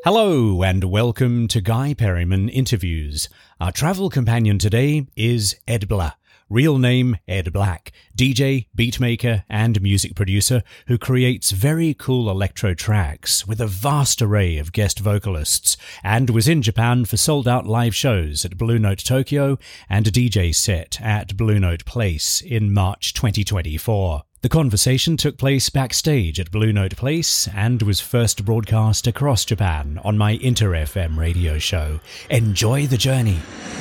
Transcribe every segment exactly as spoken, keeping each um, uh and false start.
Hello and welcome to Guy Perryman Interviews. Our travel companion today is Ed Blah. Real name Ed Black, D J, beatmaker and music producer who creates very cool electro tracks with a vast array of guest vocalists, and was in Japan for sold-out live shows at Blue Note Tokyo and a D J set at Blue Note Place in March twenty twenty-four. The conversation took place backstage at Blue Note Place and was first broadcast across Japan on my Inter F M radio show. Enjoy the journey.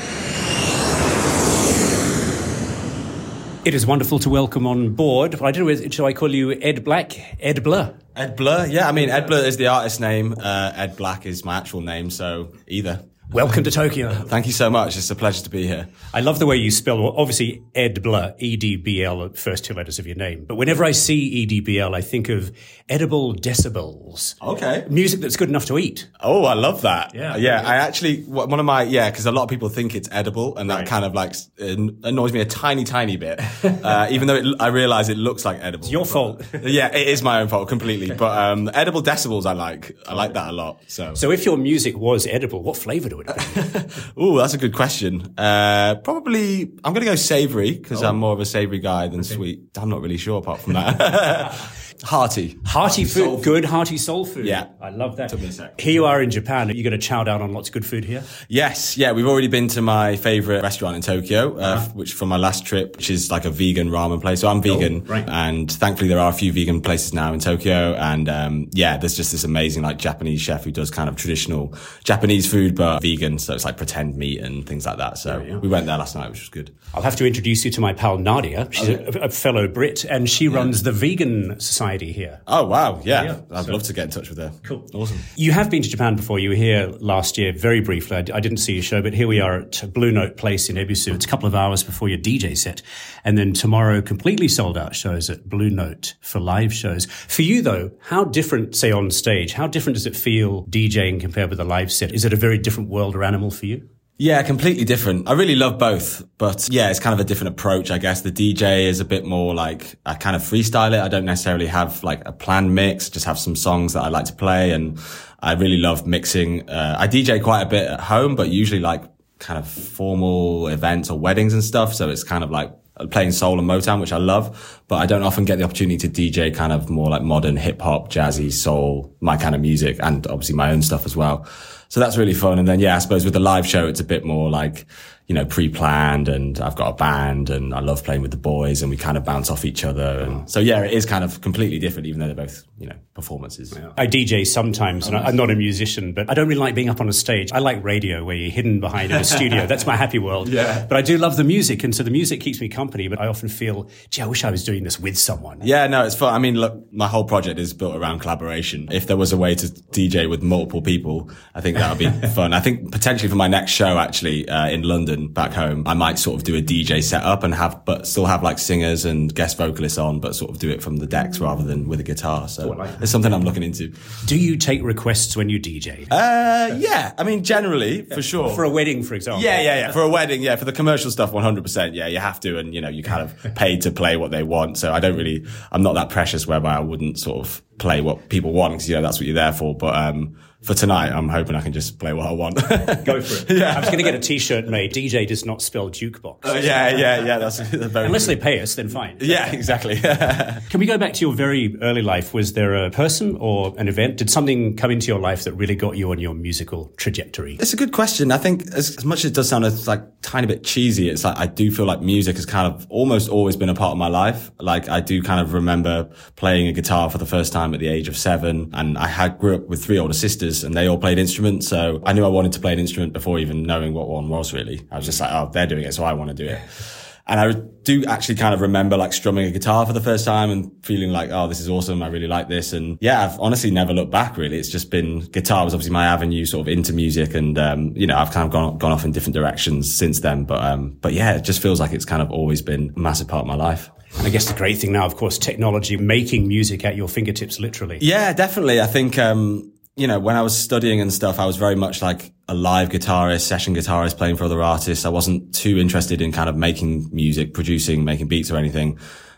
It is wonderful to welcome on board. I don't know, shall I call you Ed Black? Ed Blah? Ed Blah, yeah. I mean, Ed Blah is the artist name. Uh, Ed Black is my actual name, so either. Welcome to Tokyo. Thank you so much. It's a pleasure to be here. I love the way you spell, well, obviously, Ed Blah, E D B L, first two letters of your name. But whenever I see E D B L, I think of edible decibels. Okay. Music that's good enough to eat. Oh, I love that. Yeah. Yeah, I actually, one of my, yeah, because a lot of people think it's edible, and that Right. kind of like annoys me a tiny, tiny bit. uh, even though it, I realize it looks like edible. It's your fault. Yeah, it is my own fault completely. But um, edible decibels, I like. I like that a lot. So, So if your music was edible, what flavour would it be? Ooh, that's a good question. Uh, probably, I'm going to go savoury, because Oh. I'm more of a savoury guy than Okay. sweet. I'm not really sure apart from that. Hearty. Hearty food, Soul food. good hearty soul food. Yeah. I love that. Took me a sec. Here you are in Japan. Are you going to chow down on lots of good food here? Yes, yeah, we've already been to my favourite restaurant in Tokyo, uh, Uh-huh. which from my last trip, which is like a vegan ramen place. So I'm vegan, right. and thankfully there are a few vegan places now in Tokyo. And um, yeah, there's just this amazing like Japanese chef who does kind of traditional Japanese food but vegan, so it's like pretend meat and things like that. So Yeah, yeah. we went there last night, which was good. I'll have to introduce you to my pal Nadia. She's Okay. a, a fellow Brit, and she runs the Vegan Society here. Oh wow, yeah, Yeah, I'd so- love to get in touch with her. Cool. Awesome. You have been to Japan before. You were here last year, very briefly. I, d- I didn't see your show, but here we are at Blue Note Place in Ebisu. It's a couple of hours before your D J set. And then tomorrow, completely sold out shows at Blue Note for live shows. For you, though, how different, say, on stage, how different does it feel DJing compared with a live set? Is it a very different world or animal for you? Yeah, completely different. I really love both, but yeah, it's kind of a different approach, I guess. The D J is a bit more like, I kind of freestyle it. I don't necessarily have like a planned mix, just have some songs that I like to play, and I really love mixing. Uh, I D J quite a bit at home, but usually like kind of formal events or weddings and stuff. So it's kind of like playing soul and Motown, which I love, but I don't often get the opportunity to D J kind of more like modern hip hop, jazzy, soul, my kind of music, and obviously my own stuff as well. So that's really fun. And then, yeah, I suppose with the live show, it's a bit more like, you know, pre-planned, and I've got a band and I love playing with the boys and we kind of bounce off each other. And so, yeah, it is kind of completely different, even though they're both, you know, performances. I D J sometimes, and I- I'm not a musician, but I don't really like being up on a stage. I like radio, where you're hidden behind in a studio. That's my happy world. Yeah. But I do love the music, and so the music keeps me company, but I often feel, gee, I wish I was doing this with someone. Yeah, no, it's fun. I mean, look, my whole project is built around collaboration. If there was a way to D J with multiple people, I think that would be fun. I think potentially for my next show, actually, uh, in London, back home, I might sort of do a D J setup and have, but still have like singers and guest vocalists on, but sort of do it from the decks rather than with a guitar. So Oh, I like that. it's something I'm looking into. Do you take requests when you D J? Uh, yeah, I mean, generally, for sure. For a wedding, for example? Yeah, yeah, yeah. For a wedding, yeah. For the commercial stuff, one hundred percent. Yeah, you have to, and you know, you kind of paid to play what they want. So I don't really, I'm not that precious whereby I wouldn't sort of play what people want, because you know that's what you're there for. But um, for tonight, I'm hoping I can just play what I want. Go for it. Yeah. I was going to get a T-shirt made. D J does not spell jukebox. Uh, yeah, yeah, yeah. That's, that's very. Unless they pay us, then fine. Yeah, exactly. Can we go back to your very early life? Was there a person or an event? Did something come into your life that really got you on your musical trajectory? It's a good question. I think as, as much as it does sound as like a tiny bit cheesy, it's like I do feel like music has kind of almost always been a part of my life. Like I do kind of remember playing a guitar for the first time at the age of seven, and I had grew up with three older sisters and they all played instruments. So I knew I wanted to play an instrument before even knowing what one was really. I was just like, oh, they're doing it, so I want to do it. And I do actually kind of remember like strumming a guitar for the first time and feeling like, oh, this is awesome. I really like this. And yeah, I've honestly never looked back really. It's just been, guitar was obviously my avenue sort of into music. And, um, you know, I've kind of gone, gone off in different directions since then. But, um, but yeah, it just feels like it's kind of always been a massive part of my life. And I guess the great thing now, of course, technology, making music at your fingertips, literally. Yeah, definitely. I think, um, you know, when I was studying and stuff, I was very much like a live guitarist, session guitarist playing for other artists. I wasn't too interested in kind of making music, producing, making beats or anything.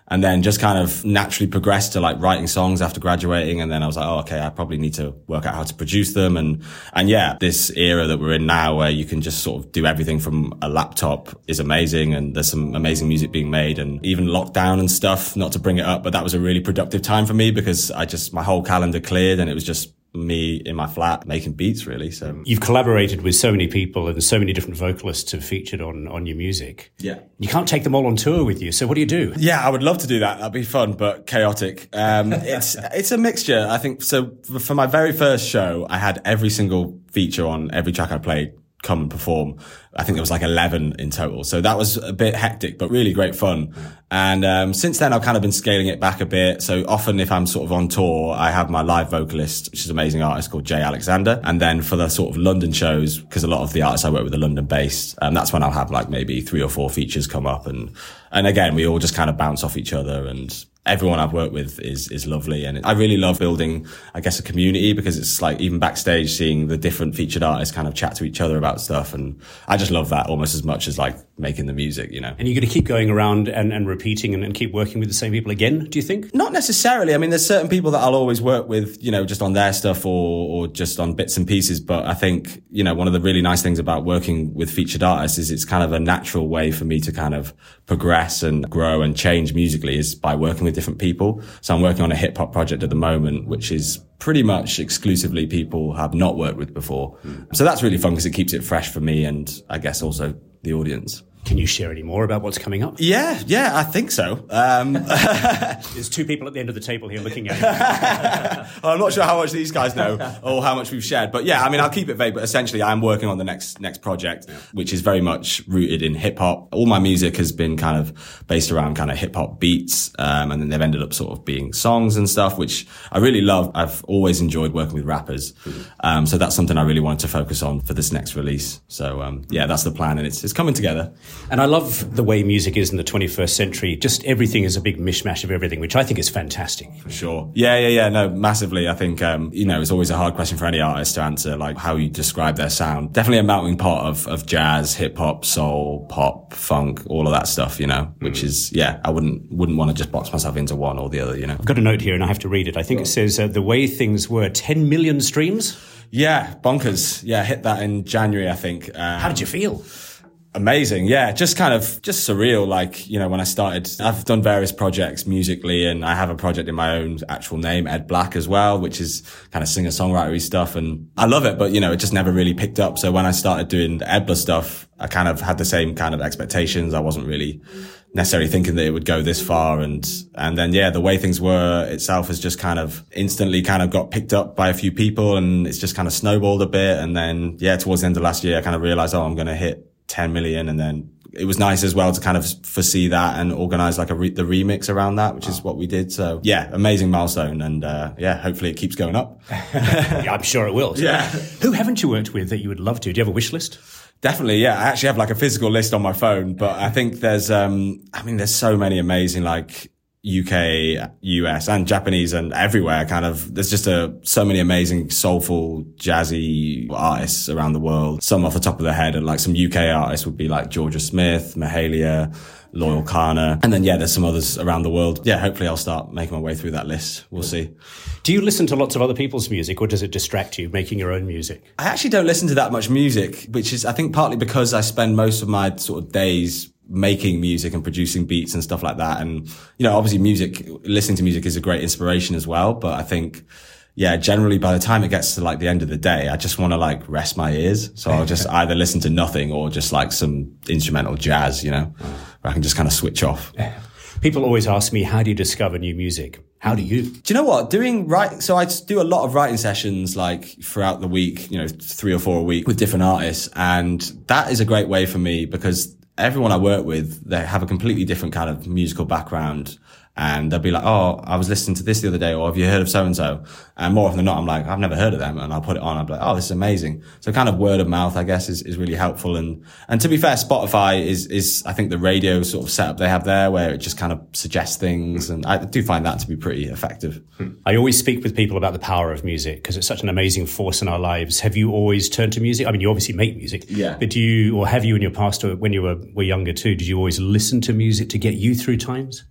And then just kind of naturally progressed to like writing songs after graduating. And then I was like, oh, okay, I probably need to work out how to produce them. And, and yeah, this era that we're in now where you can just sort of do everything from a laptop is amazing. And there's some amazing music being made, and even lockdown and stuff, not to bring it up, but that was a really productive time for me because I just, my whole calendar cleared and it was just me in my flat making beats, really. So you've collaborated with so many people and so many different vocalists have featured on on your music. Yeah, you can't take them all on tour with you, so what do you do? Yeah, I would love to do that. That'd be fun, but chaotic. Um it's it's a mixture, I think. So for my very first show, I had every single feature on every track I played come and perform. I think there was like eleven in total. So that was a bit hectic, but really great fun. And um since then, I've kind of been scaling it back a bit. So often if I'm sort of on tour, I have my live vocalist, which is an amazing artist called Jay Alexander. And then for the sort of London shows, because a lot of the artists I work with are London based, and that's when I'll have like maybe three or four features come up. And, and again, we all just kind of bounce off each other, and everyone I've worked with is, is lovely. And I really love building, I guess, a community, because it's like even backstage seeing the different featured artists kind of chat to each other about stuff. And I just love that almost as much as like making the music, you know. And you're going to keep going around and, and repeating and, and keep working with the same people again, do you think? Not necessarily. I mean, there's certain people that I'll always work with, you know, just on their stuff or, or just on bits and pieces. But I think, you know, one of the really nice things about working with featured artists is it's kind of a natural way for me to kind of progress and grow and change musically is by working with different people. So I'm working on a hip hop project at the moment, which is pretty much exclusively people have not worked with before. Mm. So that's really fun because it keeps it fresh for me and I guess also the audience. Can you share any more about what's coming up? Yeah, yeah, I think so. Um, There's two people at the end of the table here looking at you. I'm not sure how much these guys know or how much we've shared, but yeah, I mean, I'll keep it vague, but essentially I'm working on the next, next project, yeah. which is very much rooted in hip hop. All my music has been kind of based around kind of hip hop beats, um, and then they've ended up sort of being songs and stuff, which I really love. I've always enjoyed working with rappers. Mm-hmm. Um, so that's something I really wanted to focus on for this next release. So, um, yeah, that's the plan, and it's, it's coming together. And I love the way music is in the twenty-first century. Just everything is a big mishmash of everything, which I think is fantastic. For sure. Yeah, yeah, yeah. No, massively. I think, um, you know, it's always a hard question for any artist to answer, like how you describe their sound. Definitely a melting pot of, of jazz, hip hop, soul, pop, funk, all of that stuff, you know, which mm. is, yeah, I wouldn't, wouldn't want to just box myself into one or the other, you know. I've got a note here and I have to read it. I think it says uh, the way things were, ten million streams. Yeah, bonkers. Yeah, hit that in January, I think. Um, how did you feel? Amazing. Yeah. Just kind of, just surreal. Like, you know, when I started, I've done various projects musically and I have a project in my own actual name, Ed Black as well, which is kind of singer-songwritery stuff. And I love it, but you know, it just never really picked up. So when I started doing the Edbla stuff, I kind of had the same kind of expectations. I wasn't really necessarily thinking that it would go this far. And, and then, yeah, the way things were itself has just kind of instantly kind of got picked up by a few people and it's just kind of snowballed a bit. And then, yeah, towards the end of last year, I kind of realized, oh, I'm going to hit ten million. And then it was nice as well to kind of foresee that and organize like a re- the remix around that, which is what we did. So yeah, amazing milestone. And, uh, yeah, hopefully it keeps going up. Yeah, I'm sure it will. So. Yeah. Who haven't you worked with that you would love to? Do you have a wish list? Definitely. Yeah. I actually have like a physical list on my phone, but I think there's, um, I mean, there's so many amazing, like, U K, U S and Japanese and everywhere kind of, there's just a, so many amazing soulful jazzy artists around the world. Some off the top of the head and like some U K artists would be like Georgia Smith, Mahalia, Loyal Kana. And then, yeah, there's some others around the world. Yeah, hopefully I'll start making my way through that list. We'll see. Do you listen to lots of other people's music or does it distract you making your own music? I actually don't listen to that much music, which is, I think, partly because I spend most of my sort of days making music and producing beats and stuff like that. And, you know, obviously music, listening to music is a great inspiration as well. But I think, yeah, generally by the time it gets to like the end of the day, I just want to like rest my ears. So I'll just either listen to nothing or just like some instrumental jazz, you know, where I can just kind of switch off. People always ask me, how do you discover new music? How do you? Do you know what? Doing right. So I do a lot of writing sessions like throughout the week, you know, three or four a week with different artists. And that is a great way for me because everyone I work with, they have a completely different kind of musical background. And they'll be like, oh, I was listening to this the other day, or have you heard of so-and-so? And more often than not, I'm like, I've never heard of them. And I'll put it on. I'll be like, oh, this is amazing. So kind of word of mouth, I guess, is, is really helpful. And, and to be fair, Spotify is, is, I think the radio sort of setup they have there where it just kind of suggests things. And I do find that to be pretty effective. I always speak with people about the power of music because it's such an amazing force in our lives. Have you always turned to music? I mean, you obviously make music. Yeah. But do you, or have you in your past, or when you were, were younger too, did you always listen to music to get you through times?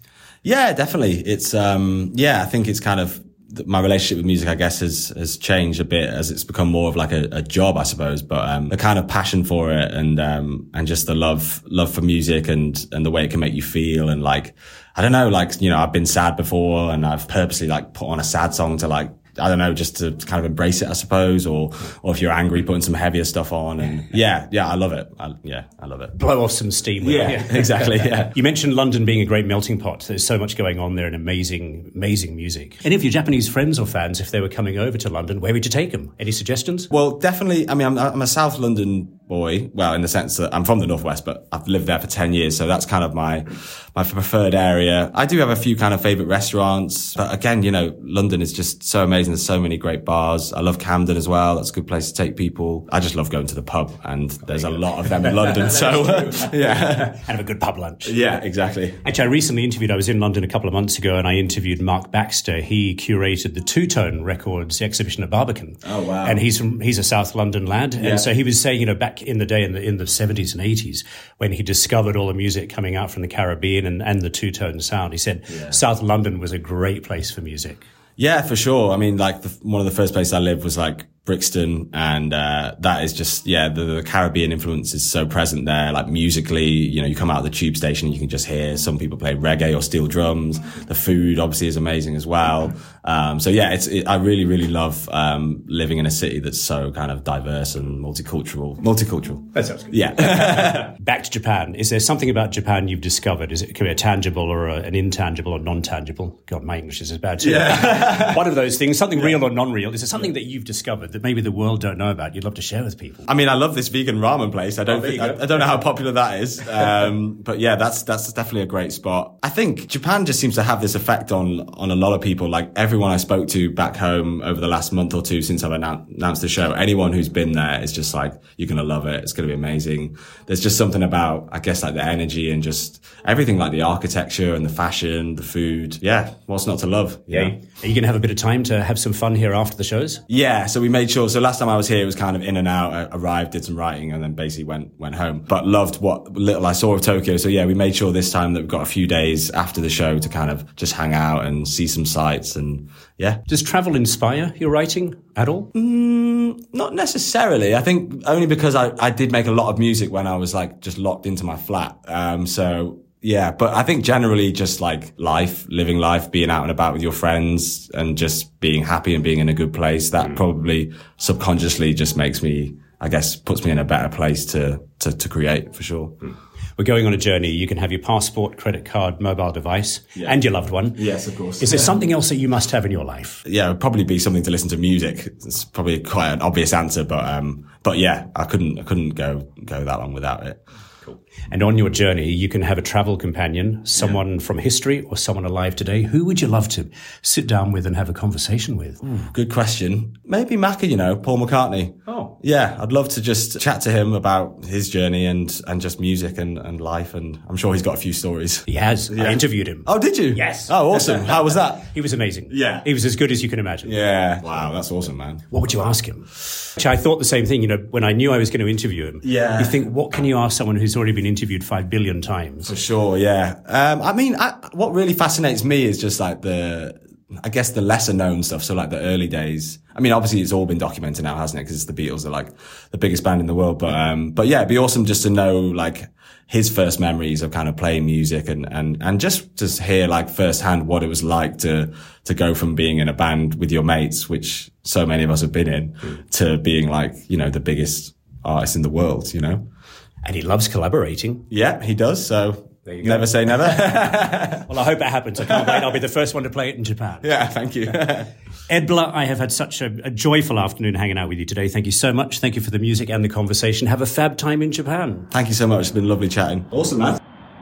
Yeah, definitely. It's, um, yeah, I think it's kind of, my relationship with music, I guess, has, has changed a bit as it's become more of like a, a job, I suppose. But, um, the kind of passion for it and, um, and just the love, love for music and, and the way it can make you feel. And like, I don't know, like, you know, I've been sad before and I've purposely like put on a sad song to like, I don't know, just to kind of embrace it, I suppose, or, or if you're angry, putting some heavier stuff on. And yeah, yeah, I love it. I, yeah, I love it. Blow off some steam. With yeah, it. yeah, exactly. Yeah. You mentioned London being a great melting pot. There's so much going on there and amazing, amazing music. Any of your Japanese friends or fans, if they were coming over to London, where would you take them? Any suggestions? Well, definitely. I mean, I'm, I'm a South London boy. Well, in the sense that I'm from the Northwest, but I've lived there for ten years. So that's kind of my, my preferred area. I do have a few kind of favorite restaurants, but again, you know, London is just so amazing. There's so many great bars. I love Camden as well. That's a good place to take people. I just love going to the pub, and there's a lot of them in London. So yeah. And have a good pub lunch. Yeah, exactly. Actually, I recently interviewed, I was in London a couple of months ago, and I interviewed Mark Baxter. He curated the Two Tone Records exhibition at Barbican. Oh, wow. And he's from, he's a South London lad. Yeah. And so he was saying, you know, back in the day, in the, in the seventies and eighties, when he discovered all the music coming out from the Caribbean and, and the two-tone sound, he said yeah. South London was a great place for music. Yeah, for sure. I mean, like the, one of the first places I lived was like Brixton, and uh that is just, yeah, the, the Caribbean influence is so present there. Like musically, you know, you come out of the tube station and you can just hear some people play reggae or steel drums. The food obviously is amazing as well. Um so yeah, it's it, I really really love um living in a city that's so kind of diverse and multicultural. Multicultural. That sounds good. Yeah. Back to Japan. Is there something about Japan you've discovered? Is it could be a tangible or a, an intangible or non-tangible? God, my English is as bad too. Yeah. One of those things, something real or non-real. Is there something that you've discovered that maybe the world don't know about, you'd love to share with people? I mean, I love this vegan ramen place. I don't oh, think, I, I don't know how popular that is. Um, but yeah, that's, that's definitely a great spot. I think Japan just seems to have this effect on, on a lot of people. Like everyone I spoke to back home over the last month or two since I've annou- announced the show, anyone who's been there is just like, you're going to love it. It's going to be amazing. There's just something about, I guess, like the energy and just everything, like the architecture and the fashion, the food. Yeah. What's not to love? Yeah. Know? Are you going to have a bit of time to have some fun here after the shows? Yeah. So we made sure, so last time I was here, it was kind of in and out. I arrived, did some writing, and then basically went went home. But loved what little I saw of Tokyo. So yeah, we made sure this time that we've got a few days after the show to kind of just hang out and see some sights. And yeah. Does travel inspire your writing at all? Mm, not necessarily. I think only because I, I did make a lot of music when I was like just locked into my flat. Um, so yeah, but I think generally just like life, living life, being out and about with your friends and just being happy and being in a good place, that mm. probably subconsciously just makes me, I guess, puts me in a better place to, to, to create for sure. Mm. We're going on a journey. You can have your passport, credit card, mobile device, yeah. and your loved one. Yes, of course. Is there yeah. something else that you must have in your life? Yeah, it would probably be something to listen to music. It's probably quite an obvious answer, but, um, but yeah, I couldn't, I couldn't go, go that long without it. Cool. And on your journey, you can have a travel companion, someone yeah. from history or someone alive today. Who would you love to sit down with and have a conversation with? Ooh, good question. Maybe Macca, you know, Paul McCartney. Oh. Yeah, I'd love to just chat to him about his journey and, and just music and, and life. And I'm sure he's got a few stories. He has. Yeah. I interviewed him. Oh, did you? Yes. Oh, awesome. How was that? He was amazing. Yeah. He was as good as you can imagine. Yeah. Wow, that's awesome, man. What would you ask him? Actually, I thought the same thing. You know, when I knew I was going to interview him, yeah. you think, what can you ask someone who's already been interviewed five billion times? For sure, yeah. Um, I mean, I, what really fascinates me is just like the, I guess the lesser known stuff. So like the early days. I mean, obviously it's all been documented now, hasn't it? Because the Beatles are like the biggest band in the world. But, um, but yeah, it'd be awesome just to know like his first memories of kind of playing music and, and, and just to hear like firsthand what it was like to, to go from being in a band with your mates, which so many of us have been in, mm. to being like, you know, the biggest artist in the world, you know? And he loves collaborating. Yeah, he does. So never say never. Well, I hope it happens. I can't wait. I'll be the first one to play it in Japan. Yeah, thank you. Edbla, I have had such a, a joyful afternoon hanging out with you today. Thank you so much. Thank you for the music and the conversation. Have a fab time in Japan. Thank you so much. It's been lovely chatting. Awesome, man.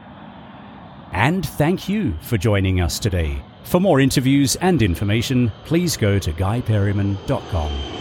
And thank you for joining us today. For more interviews and information, please go to guy perryman dot com.